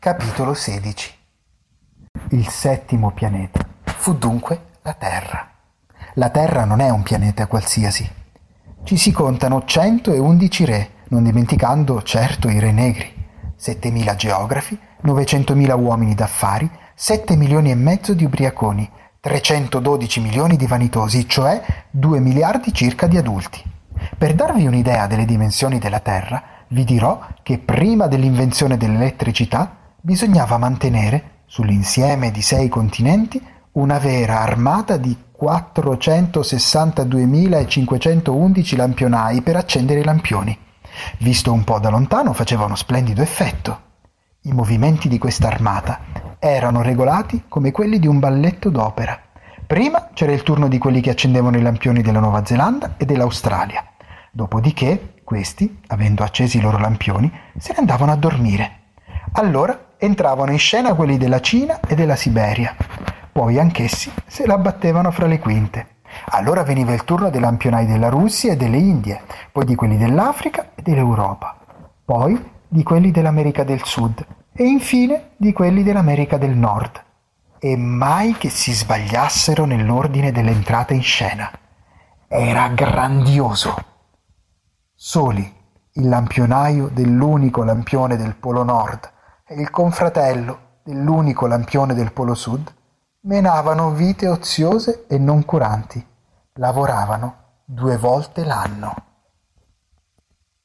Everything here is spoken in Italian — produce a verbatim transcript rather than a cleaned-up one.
Capitolo sedici. Il settimo pianeta fu dunque la Terra. La Terra non è un pianeta qualsiasi. Ci si contano centoundici re, non dimenticando certo i re negri, settemila geografi, novecentomila uomini d'affari, sette milioni e mezzo di ubriaconi, trecentododici milioni di vanitosi, cioè due miliardi circa di adulti. Per darvi un'idea delle dimensioni della Terra, vi dirò che prima dell'invenzione dell'elettricità bisognava mantenere, sull'insieme di sei continenti, una vera armata di quattrocentosessantaduemilacinquecentoundici lampionai per accendere i lampioni. Visto un po' da lontano faceva uno splendido effetto. I movimenti di questa armata erano regolati come quelli di un balletto d'opera. Prima c'era il turno di quelli che accendevano i lampioni della Nuova Zelanda e dell'Australia. Dopodiché questi, avendo accesi i loro lampioni, se ne andavano a dormire. Allora entravano in scena quelli della Cina e della Siberia. Poi anch'essi se la battevano fra le quinte. Allora veniva il turno dei lampionai della Russia e delle Indie, poi di quelli dell'Africa e dell'Europa, poi di quelli dell'America del Sud e infine di quelli dell'America del Nord. E mai che si sbagliassero nell'ordine dell'entrata in scena. Era grandioso. Soli il lampionaio dell'unico lampione del Polo Nord e il confratello dell'unico lampione del Polo Sud menavano vite oziose e non curanti, lavoravano due volte l'anno.